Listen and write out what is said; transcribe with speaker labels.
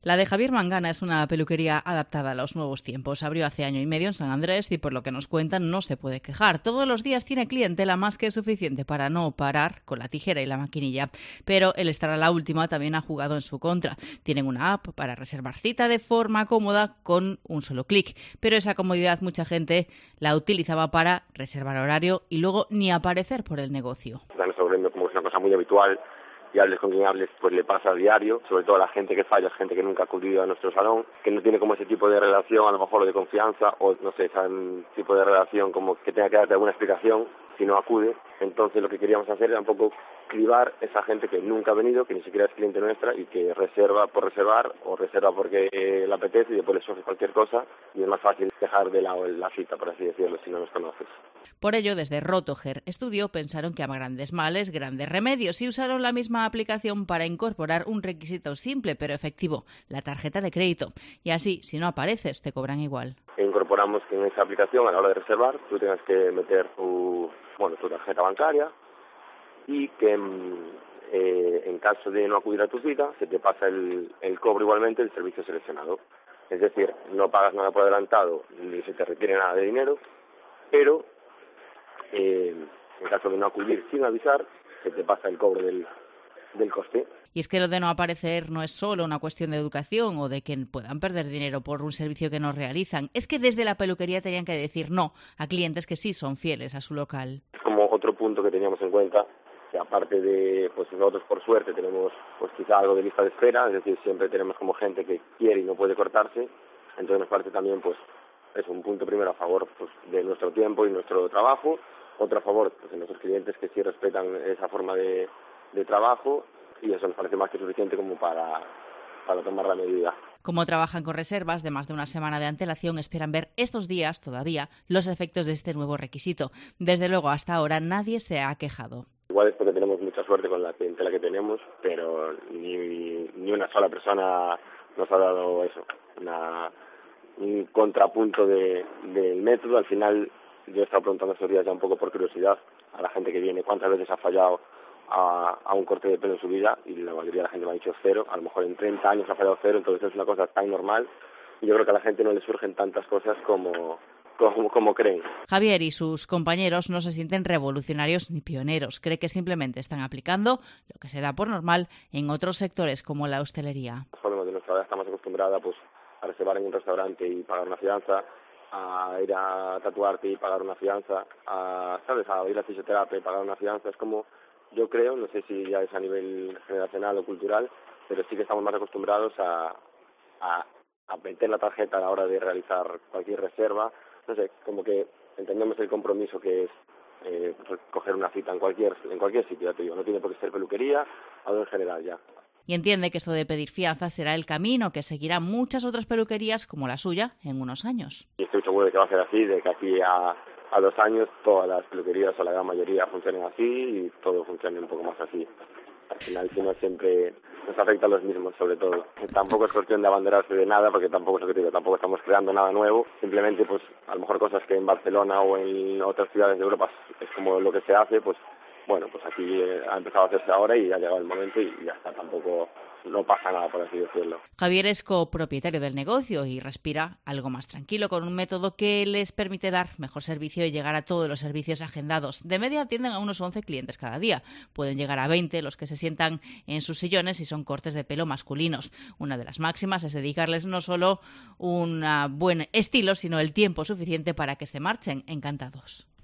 Speaker 1: La de Javier Mangana es una peluquería adaptada a los nuevos tiempos. Abrió hace año y medio en San Andrés y, por lo que nos cuentan, no se puede quejar. Todos los días tiene clientela más que suficiente para no parar con la tijera y la maquinilla. Pero el estar a la última también ha jugado en su contra. Tienen una app para reservar cita de forma cómoda con un solo clic. Pero esa comodidad mucha gente la utilizaba para reservar horario y luego ni aparecer por el negocio.
Speaker 2: Están volviendo como es una cosa muy habitual. Y hables con quien hables, pues le pasa a diario, sobre todo a la gente que falla, gente que nunca ha acudido a nuestro salón, que no tiene como ese tipo de relación, a lo mejor de confianza, o no sé, ese tipo de relación como que tenga que darte alguna explicación si no acude. Entonces lo que queríamos hacer era un poco cribar esa gente que nunca ha venido, que ni siquiera es cliente nuestra y que reserva por reservar o reserva porque le apetece y después le surge cualquier cosa y es más fácil dejar de lado la cita, por así decirlo, si no nos conoces.
Speaker 1: Por ello, desde Rotoger Estudio pensaron que a grandes males, grandes remedios y usaron la misma aplicación para incorporar un requisito simple pero efectivo, la tarjeta de crédito. Y así, si no apareces, te cobran igual.
Speaker 2: Incorporamos que en esa aplicación, a la hora de reservar, tú tengas que meter tu tarjeta bancaria y que en caso de no acudir a tu cita, se te pasa el cobro igualmente del servicio seleccionado. Es decir, no pagas nada por adelantado ni se te requiere nada de dinero, pero en caso de no acudir sin avisar, se te pasa el cobro del coste.
Speaker 1: Y es que lo de no aparecer no es solo una cuestión de educación o de que puedan perder dinero por un servicio que no realizan. Es que desde la peluquería tenían que decir no a clientes que sí son fieles a su local.
Speaker 2: Es como otro punto que teníamos en cuenta, que aparte de, pues nosotros por suerte tenemos pues quizá algo de lista de espera, es decir, siempre tenemos como gente que quiere y no puede cortarse, entonces nos parece también pues es un punto primero a favor pues de nuestro tiempo y nuestro trabajo, otro a favor pues de nuestros clientes que sí respetan esa forma de trabajo y eso nos parece más que suficiente como para tomar la medida.
Speaker 1: Como trabajan con reservas de más de una semana de antelación, esperan ver estos días todavía los efectos de este nuevo requisito. Desde luego, hasta ahora nadie se ha quejado.
Speaker 2: Igual es porque tenemos mucha suerte con la clientela que tenemos, pero ni una sola persona nos ha dado eso, un contrapunto del método. Al final yo he estado preguntando estos días ya un poco por curiosidad a la gente que viene cuántas veces ha fallado a un corte de pelo en su vida y la mayoría de la gente me ha dicho 0, a lo mejor en 30 años ha fallado 0, entonces es una cosa tan normal y yo creo que a la gente no le surgen tantas cosas como creen.
Speaker 1: Javier y sus compañeros no se sienten revolucionarios ni pioneros, cree que simplemente están aplicando lo que se da por normal en otros sectores como la hostelería.
Speaker 2: Los jóvenes de nuestra edad estamos acostumbrados pues, a reservar en un restaurante y pagar una fianza, a ir a tatuarte y pagar una fianza, a ir a fisioterapia y pagar una fianza. Es como, yo creo, no sé si ya es a nivel generacional o cultural, pero sí que estamos más acostumbrados a meter la tarjeta a la hora de realizar cualquier reserva. No sé, como que entendemos el compromiso que es coger una cita en cualquier sitio, ya te digo, no tiene por qué ser peluquería, algo en general ya.
Speaker 1: Y entiende que esto de pedir fianza será el camino que seguirán muchas otras peluquerías como la suya en unos años.
Speaker 2: Y estoy seguro de que va a ser así, de que aquí a 2 años todas las peluquerías o la gran mayoría funcionen así y todo funcione un poco más así. Al final, si no, siempre nos afecta a los mismos, sobre todo. Tampoco es cuestión de abanderarse de nada, porque tampoco es lo que te digo, tampoco estamos creando nada nuevo. Simplemente, pues, a lo mejor cosas que en Barcelona o en otras ciudades de Europa es como lo que se hace, pues, bueno, pues aquí ha empezado a hacerse ahora y ha llegado el momento y ya está, tampoco no pasa nada, por así decirlo.
Speaker 1: Javier es copropietario del negocio y respira algo más tranquilo con un método que les permite dar mejor servicio y llegar a todos los servicios agendados. De media atienden a unos 11 clientes cada día. Pueden llegar a 20 los que se sientan en sus sillones y son cortes de pelo masculinos. Una de las máximas es dedicarles no solo un buen estilo, sino el tiempo suficiente para que se marchen encantados.